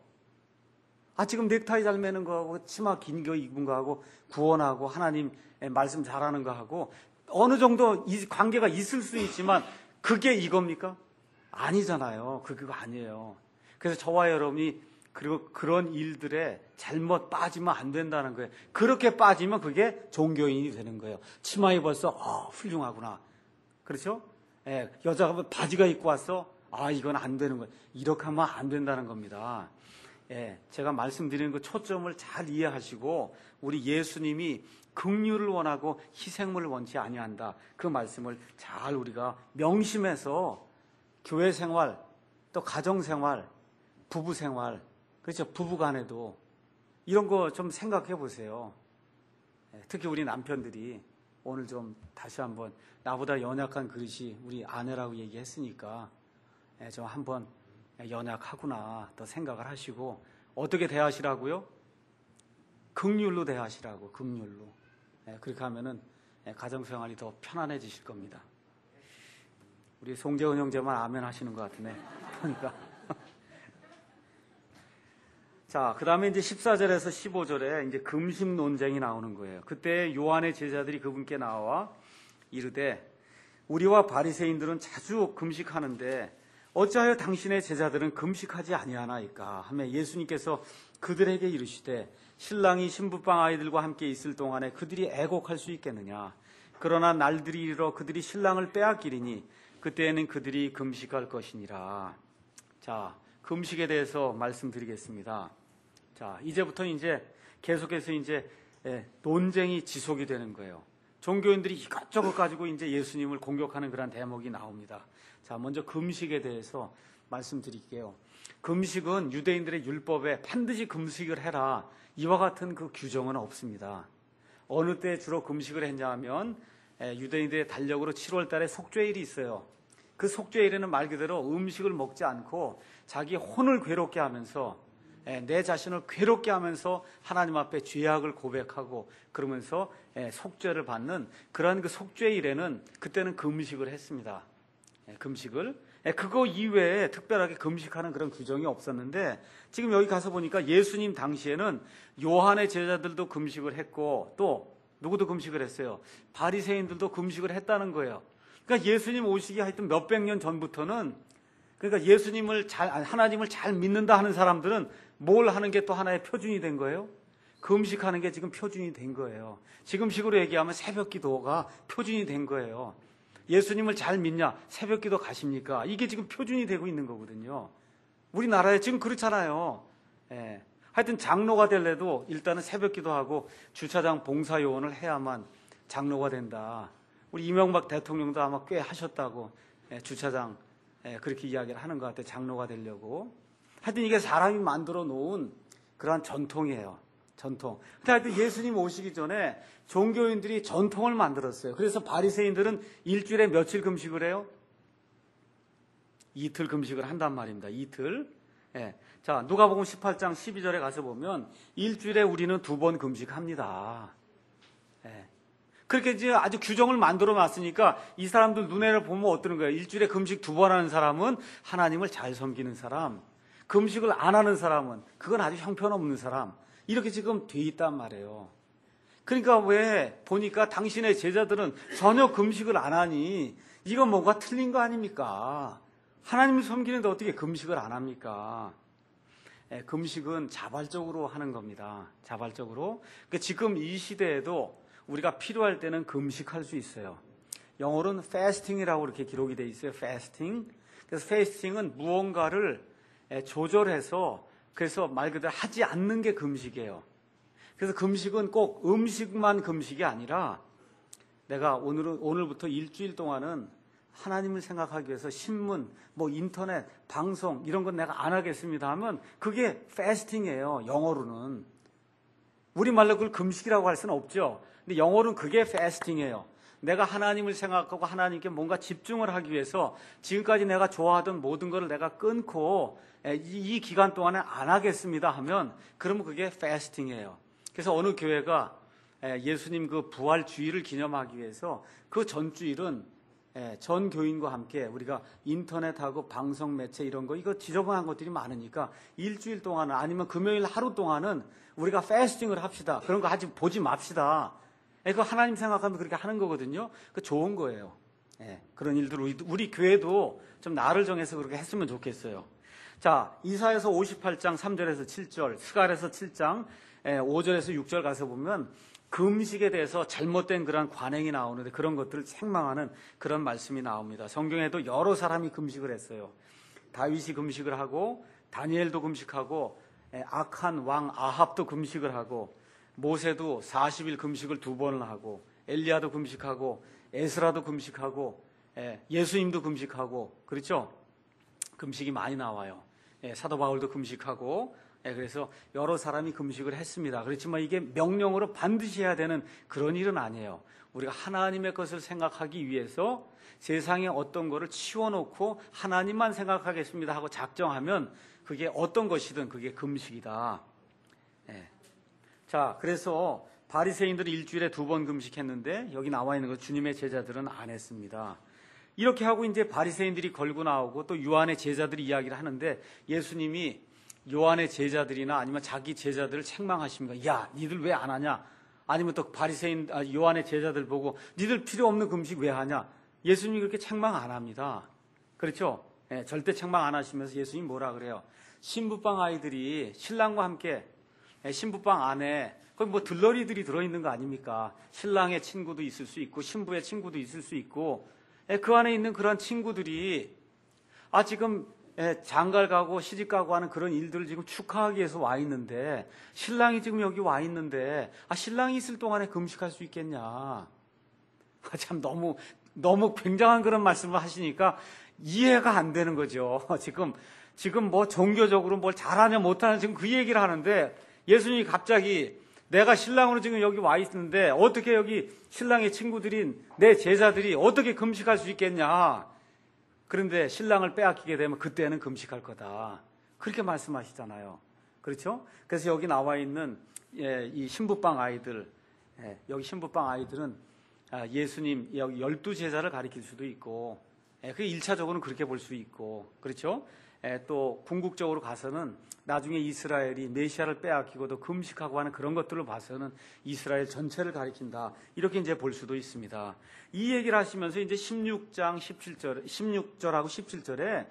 아, 지금 넥타이 잘 매는 거하고 치마 긴 거 입은 거하고 구원하고 하나님 말씀 잘하는 거하고 어느 정도 이 관계가 있을 수 있지만 그게 이겁니까? 아니잖아요. 그거 아니에요. 그래서 저와 여러분이 그리고 그런 일들에 잘못 빠지면 안 된다는 거예요. 그렇게 빠지면 그게 종교인이 되는 거예요. 치마 입었어? 어, 훌륭하구나. 그렇죠? 예, 여자가 바지가 입고 왔어? 아, 이건 안 되는 거예요. 이렇게 하면 안 된다는 겁니다. 예, 제가 말씀드리는 그 초점을 잘 이해하시고 우리 예수님이 긍휼을 원하고 희생물을 원치 아니한다. 그 말씀을 잘 우리가 명심해서 교회 생활, 또 가정 생활, 부부 생활, 그렇죠? 부부 간에도 이런 거 좀 생각해 보세요. 특히 우리 남편들이 오늘 좀 다시 한번 나보다 연약한 그릇이 우리 아내라고 얘기했으니까 좀 한번 연약하구나 더 생각을 하시고 어떻게 대하시라고요? 긍휼로 대하시라고, 긍휼로. 그렇게 하면은 가정생활이 더 편안해지실 겁니다. 우리 송재원 형제만 아멘 하시는 것 같으네. 그러니까. 자, 그 다음에 이제 십사 절에서 십오 절에 이제 금식 논쟁이 나오는 거예요. 그때 요한의 제자들이 그분께 나와 이르되 우리와 바리새인들은 자주 금식하는데 어찌하여 당신의 제자들은 금식하지 아니하나이까 하며 예수님께서 그들에게 이르시되 신랑이 신부방 아이들과 함께 있을 동안에 그들이 애곡할 수 있겠느냐. 그러나 날들이 이르러 그들이 신랑을 빼앗기리니 그때에는 그들이 금식할 것이니라. 자, 금식에 대해서 말씀드리겠습니다. 자, 이제부터 이제 계속해서 이제 논쟁이 지속이 되는 거예요. 종교인들이 이것저것 가지고 이제 예수님을 공격하는 그런 대목이 나옵니다. 자, 먼저 금식에 대해서 말씀드릴게요. 금식은 유대인들의 율법에 반드시 금식을 해라, 이와 같은 그 규정은 없습니다. 어느 때 주로 금식을 했냐 하면 유대인들의 달력으로 칠월 달에 속죄일이 있어요. 그 속죄일에는 말 그대로 음식을 먹지 않고 자기 혼을 괴롭게 하면서 내 자신을 괴롭게 하면서 하나님 앞에 죄악을 고백하고 그러면서 속죄를 받는 그러한 그 속죄일에는 그때는 금식을 했습니다. 금식을. 그거 이외에 특별하게 금식하는 그런 규정이 없었는데 지금 여기 가서 보니까 예수님 당시에는 요한의 제자들도 금식을 했고 또 누구도 금식을 했어요. 바리새인들도 금식을 했다는 거예요. 그러니까 예수님 오시기 하여튼 몇백 년 전부터는 그러니까 예수님을 잘, 하나님을 잘 믿는다 하는 사람들은 뭘 하는 게 또 하나의 표준이 된 거예요? 금식하는 게 지금 표준이 된 거예요. 지금식으로 얘기하면 새벽 기도가 표준이 된 거예요. 예수님을 잘 믿냐? 새벽 기도 가십니까? 이게 지금 표준이 되고 있는 거거든요. 우리나라에 지금 그렇잖아요. 예. 하여튼 장로가 될래도 일단은 새벽 기도하고 주차장 봉사 요원을 해야만 장로가 된다. 우리 이명박 대통령도 아마 꽤 하셨다고 예, 주차장 예, 그렇게 이야기를 하는 것 같아요. 장로가 되려고. 하여튼 이게 사람이 만들어 놓은 그러한 전통이에요. 전통. 근데 하여튼 예수님 오시기 전에 종교인들이 전통을 만들었어요. 그래서 바리새인들은 일주일에 며칠 금식을 해요? 이틀 금식을 한단 말입니다. 이틀. 예. 자, 누가복음 십팔 장 십이 절에 가서 보면 일주일에 우리는 두 번 금식합니다. 예. 그렇게 이제 아주 규정을 만들어 놨으니까 이 사람들 눈에를 보면 어떠는 거예요? 일주일에 금식 두 번 하는 사람은 하나님을 잘 섬기는 사람, 금식을 안 하는 사람은 그건 아주 형편없는 사람. 이렇게 지금 돼 있단 말이에요. 그러니까 왜 보니까 당신의 제자들은 전혀 금식을 안 하니 이건 뭔가 틀린 거 아닙니까? 하나님을 섬기는데 어떻게 금식을 안 합니까? 예, 금식은 자발적으로 하는 겁니다. 자발적으로. 그러니까 지금 이 시대에도 우리가 필요할 때는 금식할 수 있어요. 영어로는 fasting이라고 이렇게 기록이 돼 있어요. fasting. 그래서 fasting은 무언가를 조절해서 그래서 말 그대로 하지 않는 게 금식이에요. 그래서 금식은 꼭 음식만 금식이 아니라 내가 오늘은 오늘부터 일주일 동안은 하나님을 생각하기 위해서 신문, 뭐 인터넷, 방송 이런 건 내가 안 하겠습니다 하면 그게 fasting이에요. 영어로는. 우리말로 그걸 금식이라고 할 수는 없죠. 근데 영어로는 그게 fasting이에요. 내가 하나님을 생각하고 하나님께 뭔가 집중을 하기 위해서 지금까지 내가 좋아하던 모든 것을 내가 끊고 이, 이 기간 동안에 안 하겠습니다 하면 그러면 그게 fasting이에요. 그래서 어느 교회가 예수님 그 부활 주일을 기념하기 위해서 그 전주일은 전 교인과 함께 우리가 인터넷하고 방송 매체 이런 거 이거 지저분한 것들이 많으니까 일주일 동안은 아니면 금요일 하루 동안은 우리가 패스팅을 합시다. 그런 거 하지 보지 맙시다. 그 하나님 생각하면 그렇게 하는 거거든요. 그 좋은 거예요. 예, 그런 일들 우리, 우리 교회도 좀 날을 정해서 그렇게 했으면 좋겠어요. 자, 이사야서 오십팔 장 삼 절에서 칠 절, 스가랴서 칠 장 오 절에서 육 절 가서 보면 금식에 대해서 잘못된 그런 관행이 나오는데 그런 것들을 책망하는 그런 말씀이 나옵니다. 성경에도 여러 사람이 금식을 했어요. 다윗이 금식을 하고 다니엘도 금식하고 악한 왕 아합도 금식을 하고 모세도 사십 일 금식을 두 번을 하고 엘리야도 금식하고 에스라도 금식하고 예수님도 금식하고 그렇죠? 금식이 많이 나와요. 사도 바울도 금식하고 그래서 여러 사람이 금식을 했습니다. 그렇지만 이게 명령으로 반드시 해야 되는 그런 일은 아니에요. 우리가 하나님의 것을 생각하기 위해서 세상에 어떤 거를 치워놓고 하나님만 생각하겠습니다 하고 작정하면 그게 어떤 것이든 그게 금식이다. 네. 자, 그래서 바리새인들이 일주일에 두 번 금식했는데 여기 나와 있는 거 주님의 제자들은 안 했습니다. 이렇게 하고 이제 바리새인들이 걸고 나오고 또 요한의 제자들이 이야기를 하는데 예수님이 요한의 제자들이나 아니면 자기 제자들을 책망하십니다. 야, 니들 왜 안 하냐? 아니면 또 바리새인 아, 요한의 제자들 보고 니들 필요 없는 금식 왜 하냐? 예수님이 그렇게 책망 안 합니다. 그렇죠? 네, 절대 책망 안 하시면서 예수님이 뭐라 그래요? 신부방 아이들이 신랑과 함께 신부방 안에 거기 뭐 들러리들이 들어있는 거 아닙니까? 신랑의 친구도 있을 수 있고 신부의 친구도 있을 수 있고 그 안에 있는 그런 친구들이 아 지금 장가를 가고 시집 가고 하는 그런 일들을 지금 축하하기 위해서 와 있는데 신랑이 지금 여기 와 있는데 아 신랑이 있을 동안에 금식할 수 있겠냐? 아, 참 너무 너무 굉장한 그런 말씀을 하시니까 이해가 안 되는 거죠. 지금 지금 뭐 종교적으로 뭘 잘하냐 못하냐 지금 그 얘기를 하는데 예수님이 갑자기 내가 신랑으로 지금 여기 와 있는데 어떻게 여기 신랑의 친구들인 내 제자들이 어떻게 금식할 수 있겠냐? 그런데 신랑을 빼앗기게 되면 그때는 금식할 거다. 그렇게 말씀하시잖아요. 그렇죠? 그래서 여기 나와 있는 이 신부방 아이들, 여기 신부방 아이들은 예수님 여기 열두 제자를 가리킬 수도 있고, 그 일 차적으로는 그렇게 볼 수 있고, 그렇죠? 또 궁극적으로 가서는 나중에 이스라엘이 메시아를 빼앗기고도 금식하고 하는 그런 것들을 봐서는 이스라엘 전체를 가리킨다. 이렇게 이제 볼 수도 있습니다. 이 얘기를 하시면서 이제 십육 장 십칠 절, 십육 절하고 십칠 절에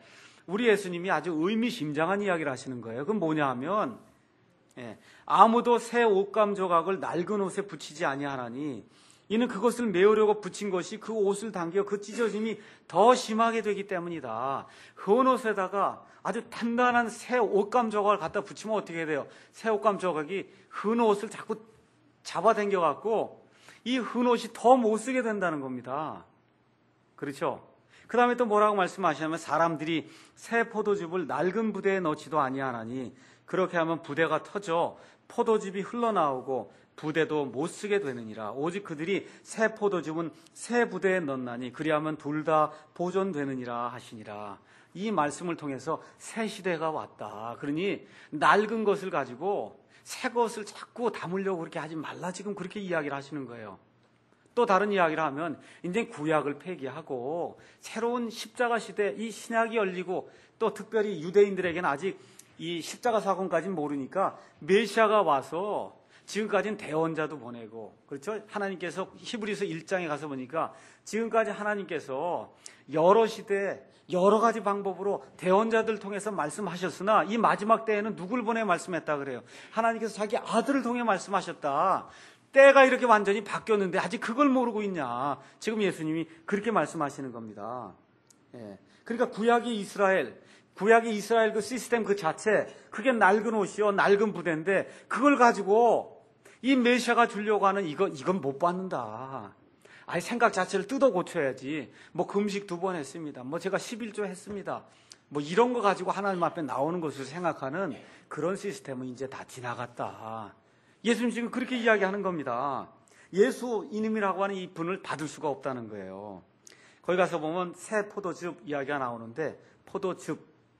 우리 예수님이 아주 의미심장한 이야기를 하시는 거예요. 그건 뭐냐 하면 예, 아무도 새 옷감 조각을 낡은 옷에 붙이지 아니하나니 이는 그것을 메우려고 붙인 것이 그 옷을 당겨 그 찢어짐이 더 심하게 되기 때문이다. 헌 옷에다가 아주 단단한 새 옷감 조각을 갖다 붙이면 어떻게 돼요? 새 옷감 조각이 헌 옷을 자꾸 잡아당겨 갖고 이 헌 옷이 더 못 쓰게 된다는 겁니다. 그렇죠? 그 다음에 또 뭐라고 말씀하시냐면 사람들이 새 포도즙을 낡은 부대에 넣지도 아니하나니 그렇게 하면 부대가 터져 포도즙이 흘러나오고 부대도 못 쓰게 되느니라. 오직 그들이 새 포도즙은 새 부대에 넣나니 그리하면 둘 다 보존되느니라 하시니라. 이 말씀을 통해서 새 시대가 왔다. 그러니 낡은 것을 가지고 새 것을 자꾸 담으려고 그렇게 하지 말라. 지금 그렇게 이야기를 하시는 거예요. 또 다른 이야기를 하면 이제 구약을 폐기하고 새로운 십자가 시대, 이 신약이 열리고 또 특별히 유대인들에게는 아직 이 십자가 사건까지는 모르니까 메시아가 와서 지금까지는 대언자도 보내고, 그렇죠? 하나님께서 히브리서 일 장에 가서 보니까 지금까지 하나님께서 여러 시대 여러 가지 방법으로 대언자들 통해서 말씀하셨으나 이 마지막 때에는 누굴 보내 말씀했다 그래요? 하나님께서 자기 아들을 통해 말씀하셨다. 때가 이렇게 완전히 바뀌었는데 아직 그걸 모르고 있냐? 지금 예수님이 그렇게 말씀하시는 겁니다. 예. 그러니까 구약이 이스라엘, 구약이 이스라엘 그 시스템 그 자체, 그게 낡은 옷이요, 낡은 부대인데 그걸 가지고 이 메시아가 주려고 하는 이거, 이건 못 받는다. 아예 생각 자체를 뜯어 고쳐야지. 뭐 금식 두 번 했습니다. 뭐 제가 십일조 했습니다. 뭐 이런 거 가지고 하나님 앞에 나오는 것을 생각하는 그런 시스템은 이제 다 지나갔다. 예수님 지금 그렇게 이야기하는 겁니다. 예수 이님이라고 하는 이 분을 받을 수가 없다는 거예요. 거기 가서 보면 새 포도즙 이야기가 나오는데 포도즙,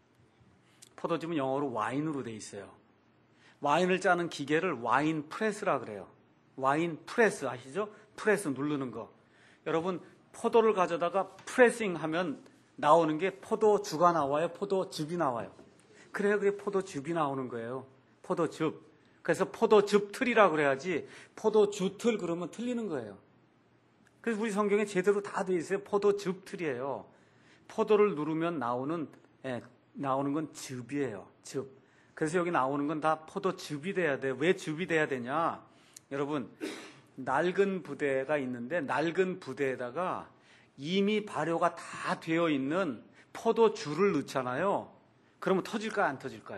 포도즙은 영어로 와인으로 돼 있어요. 와인을 짜는 기계를 와인 프레스라 그래요. 와인 프레스 아시죠? 프레스 누르는 거. 여러분 포도를 가져다가 프레싱 하면 나오는 게 포도주가 나와요? 포도즙이 나와요? 그래요, 그게 포도즙이 나오는 거예요. 포도즙. 그래서 포도즙 틀이라고 그래야지 포도주 틀 그러면 틀리는 거예요. 그래서 우리 성경에 제대로 다 돼 있어요. 포도즙 틀이에요. 포도를 누르면 나오는 예, 나오는 건 즙이에요. 즙. 그래서 여기 나오는 건 다 포도즙이 돼야 돼요. 왜 즙이 돼야 되냐? 여러분 낡은 부대가 있는데 낡은 부대에다가 이미 발효가 다 되어 있는 포도주를 넣잖아요. 그러면 터질까요? 안 터질까요?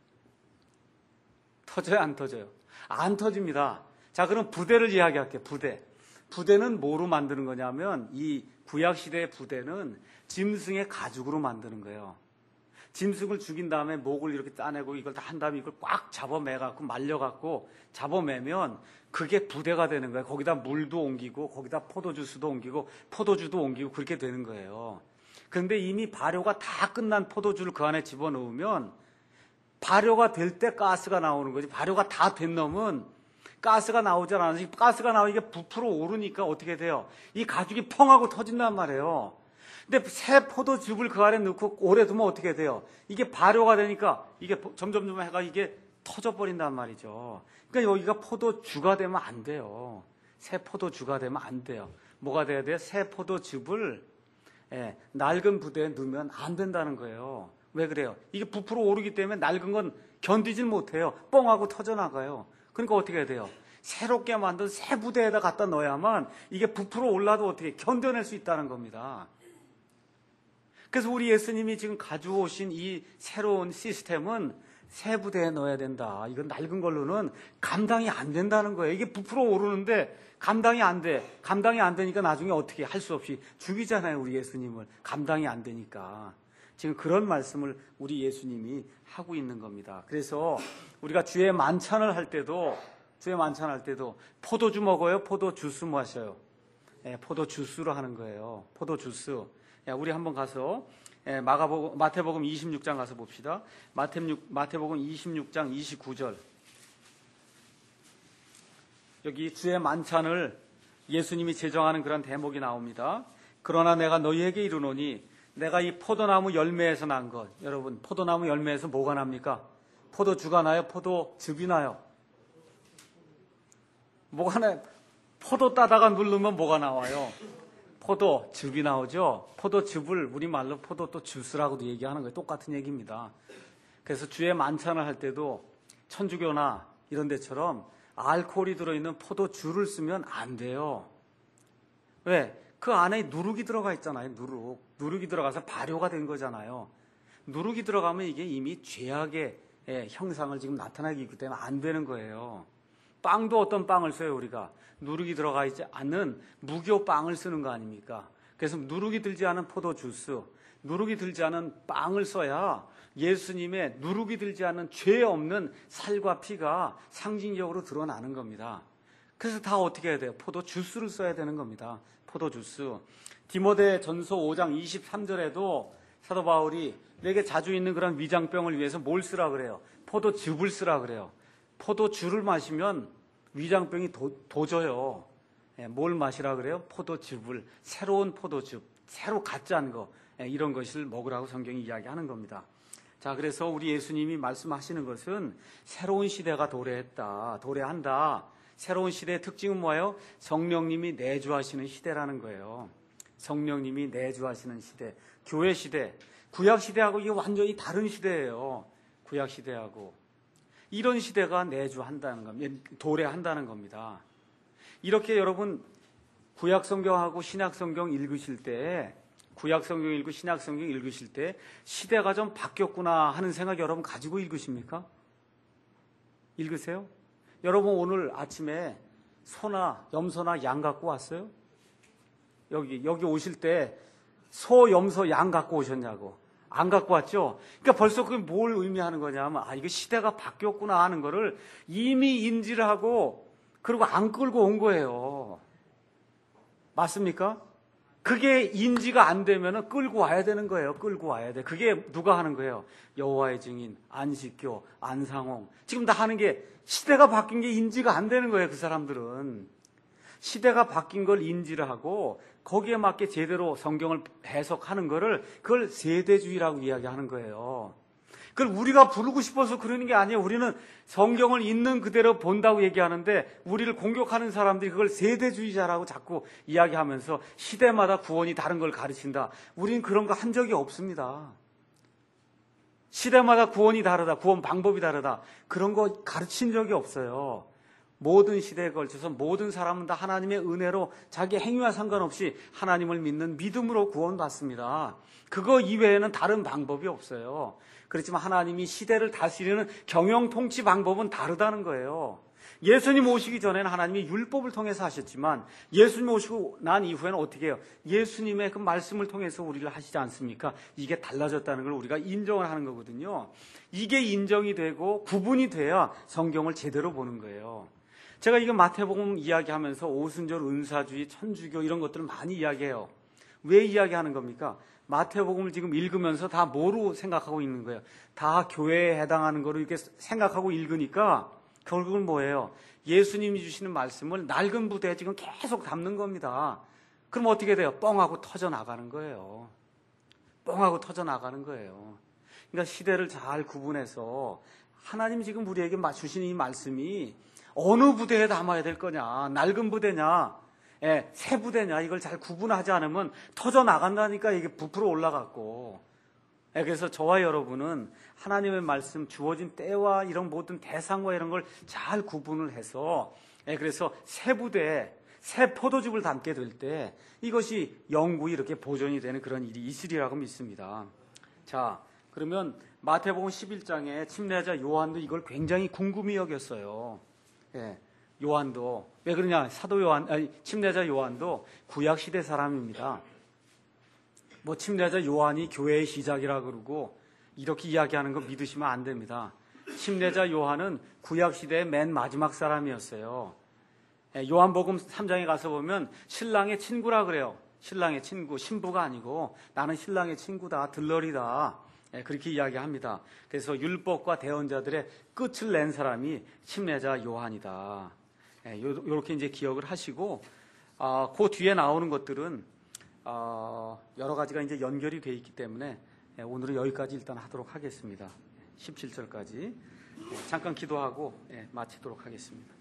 터져요? 안 터져요? 안 터집니다. 자, 그럼 부대를 이야기할게요. 부대. 부대는 뭐로 만드는 거냐면 이 구약시대의 부대는 짐승의 가죽으로 만드는 거예요. 짐승을 죽인 다음에 목을 이렇게 따내고 이걸 다 한 다음에 이걸 꽉 잡아매갖고 말려갖고 잡아매면 그게 부대가 되는 거예요. 거기다 물도 옮기고 거기다 포도주스도 옮기고 포도주도 옮기고 그렇게 되는 거예요. 그런데 이미 발효가 다 끝난 포도주를 그 안에 집어넣으면 발효가 될 때 가스가 나오는 거지. 발효가 다 된 놈은 가스가 나오지 않아서 가스가 나오니까 부풀어 오르니까 어떻게 돼요? 이 가죽이 펑 하고 터진단 말이에요. 근데 새 포도즙을 그 안에 넣고 오래 두면 어떻게 돼요? 이게 발효가 되니까 이게 점점점 해가 이게 터져버린단 말이죠. 그러니까 여기가 포도주가 되면 안 돼요. 새 포도주가 되면 안 돼요. 뭐가 돼야 돼요? 새 포도즙을 예, 낡은 부대에 넣으면 안 된다는 거예요. 왜 그래요? 이게 부풀어 오르기 때문에 낡은 건 견디질 못해요. 뻥하고 터져나가요. 그러니까 어떻게 해야 돼요? 새롭게 만든 새 부대에다 갖다 넣어야만 이게 부풀어 올라도 어떻게 견뎌낼 수 있다는 겁니다. 그래서 우리 예수님이 지금 가져오신 이 새로운 시스템은 새 부대에 넣어야 된다. 이건 낡은 걸로는 감당이 안 된다는 거예요. 이게 부풀어 오르는데 감당이 안 돼. 감당이 안 되니까 나중에 어떻게 할 수 없이 죽이잖아요. 우리 예수님을. 감당이 안 되니까. 지금 그런 말씀을 우리 예수님이 하고 있는 겁니다. 그래서 우리가 주의 만찬을 할 때도 주의 만찬할 때도 포도주 먹어요? 포도주스 마셔요? 예, 포도주스로 하는 거예요. 포도주스. 야, 우리 한번 가서 예, 마가복음, 마태복음 이십육 장 가서 봅시다. 마태육, 마태복음 이십육 장 이십구 절. 여기 주의 만찬을 예수님이 제정하는 그런 대목이 나옵니다. 그러나 내가 너희에게 이르노니 내가 이 포도나무 열매에서 난 것. 여러분 포도나무 열매에서 뭐가 납니까? 포도주가 나요? 포도즙이 나요? 뭐가 나요? 포도 따다가 누르면 뭐가 나와요? 포도즙이 나오죠. 포도즙을 우리말로 포도 또 주스라고도 얘기하는 거예요. 똑같은 얘기입니다. 그래서 주에 만찬을 할 때도 천주교나 이런 데처럼 알코올이 들어있는 포도주를 쓰면 안 돼요. 왜? 그 안에 누룩이 들어가 있잖아요. 누룩. 누룩이 들어가서 발효가 된 거잖아요. 누룩이 들어가면 이게 이미 죄악의 형상을 지금 나타나기 있기 때문에 안 되는 거예요. 빵도 어떤 빵을 써요, 우리가? 누룩이 들어가 있지 않은 무교 빵을 쓰는 거 아닙니까? 그래서 누룩이 들지 않은 포도 주스, 누룩이 들지 않은 빵을 써야 예수님의 누룩이 들지 않은 죄 없는 살과 피가 상징적으로 드러나는 겁니다. 그래서 다 어떻게 해야 돼요? 포도 주스를 써야 되는 겁니다. 포도 주스. 디모데 전서 오 장 이십삼 절에도 사도 바울이 내게 자주 있는 그런 위장병을 위해서 뭘 쓰라 그래요? 포도즙을 쓰라 그래요. 포도주를 마시면 위장병이 도, 도져요. 예, 뭘 마시라 그래요? 포도즙을. 새로운 포도즙, 새로 갓 짠 거, 예, 이런 것을 먹으라고 성경이 이야기하는 겁니다. 자, 그래서 우리 예수님이 말씀하시는 것은 새로운 시대가 도래했다, 도래한다. 새로운 시대의 특징은 뭐예요? 성령님이 내주하시는 시대라는 거예요. 성령님이 내주하시는 시대, 교회 시대. 구약 시대하고 이게 완전히 다른 시대예요. 구약 시대하고. 이런 시대가 내주한다는 겁니다. 도래한다는 겁니다. 이렇게 여러분 구약 성경하고 신약 성경 읽으실 때, 구약 성경 읽고 신약 성경 읽으실 때 시대가 좀 바뀌었구나 하는 생각 여러분 가지고 읽으십니까? 읽으세요? 여러분 오늘 아침에 소나 염소나 양 갖고 왔어요? 여기 여기 오실 때 소, 염소, 양 갖고 오셨냐고. 안 갖고 왔죠? 그러니까 벌써 그게 뭘 의미하는 거냐면, 아, 이거 시대가 바뀌었구나 하는 거를 이미 인지를 하고, 그리고 안 끌고 온 거예요. 맞습니까? 그게 인지가 안 되면은 끌고 와야 되는 거예요. 끌고 와야 돼. 그게 누가 하는 거예요? 여호와의 증인, 안식교, 안상홍. 지금 다 하는 게 시대가 바뀐 게 인지가 안 되는 거예요. 그 사람들은. 시대가 바뀐 걸 인지를 하고 거기에 맞게 제대로 성경을 해석하는 거를 그걸 세대주의라고 이야기하는 거예요. 그걸 우리가 부르고 싶어서 그러는 게 아니에요. 우리는 성경을 있는 그대로 본다고 얘기하는데 우리를 공격하는 사람들이 그걸 세대주의자라고 자꾸 이야기하면서 시대마다 구원이 다른 걸 가르친다. 우리는 그런 거 한 적이 없습니다. 시대마다 구원이 다르다. 구원 방법이 다르다. 그런 거 가르친 적이 없어요. 모든 시대에 걸쳐서 모든 사람은 다 하나님의 은혜로 자기 행위와 상관없이 하나님을 믿는 믿음으로 구원받습니다. 그거 이외에는 다른 방법이 없어요. 그렇지만 하나님이 시대를 다스리는 경영 통치 방법은 다르다는 거예요. 예수님 오시기 전에는 하나님이 율법을 통해서 하셨지만 예수님 오시고 난 이후에는 어떻게 해요? 예수님의 그 말씀을 통해서 우리를 하시지 않습니까? 이게 달라졌다는 걸 우리가 인정을 하는 거거든요. 이게 인정이 되고 구분이 돼야 성경을 제대로 보는 거예요. 제가 이거 마태복음 이야기하면서 오순절, 은사주의, 천주교 이런 것들을 많이 이야기해요. 왜 이야기하는 겁니까? 마태복음을 지금 읽으면서 다 뭐로 생각하고 있는 거예요? 다 교회에 해당하는 거로 이렇게 생각하고 읽으니까 결국은 뭐예요? 예수님이 주시는 말씀을 낡은 부대에 지금 계속 담는 겁니다. 그럼 어떻게 돼요? 뻥하고 터져 나가는 거예요. 뻥하고 터져 나가는 거예요. 그러니까 시대를 잘 구분해서 하나님 지금 우리에게 주신 이 말씀이 어느 부대에 담아야 될 거냐, 낡은 부대냐, 예, 새 부대냐, 이걸 잘 구분하지 않으면 터져 나간다니까 이게 부풀어 올라갔고. 예, 그래서 저와 여러분은 하나님의 말씀 주어진 때와 이런 모든 대상과 이런 걸 잘 구분을 해서, 예, 그래서 새 부대에 새 포도즙을 담게 될 때 이것이 영구히 이렇게 보존이 되는 그런 일이 있으리라고 믿습니다. 자, 그러면 마태복음 십일 장에 침례자 요한도 이걸 굉장히 궁금히 여겼어요. 예, 요한도 왜 그러냐? 사도 요한, 아니, 침례자 요한도 구약 시대 사람입니다. 뭐 침례자 요한이 교회의 시작이라 그러고 이렇게 이야기하는 거 믿으시면 안 됩니다. 침례자 요한은 구약 시대의 맨 마지막 사람이었어요. 예, 요한복음 삼 장에 가서 보면 신랑의 친구라 그래요. 신랑의 친구, 신부가 아니고 나는 신랑의 친구다, 들러리다. 예, 그렇게 이야기합니다. 그래서 율법과 대언자들의 끝을 낸 사람이 침례자 요한이다. 예, 요, 요렇게 이제 기억을 하시고, 아, 그 뒤에 나오는 것들은, 아, 여러 가지가 이제 연결이 되어 있기 때문에, 예, 오늘은 여기까지 일단 하도록 하겠습니다. 십칠 절까지. 예, 잠깐 기도하고, 예, 마치도록 하겠습니다.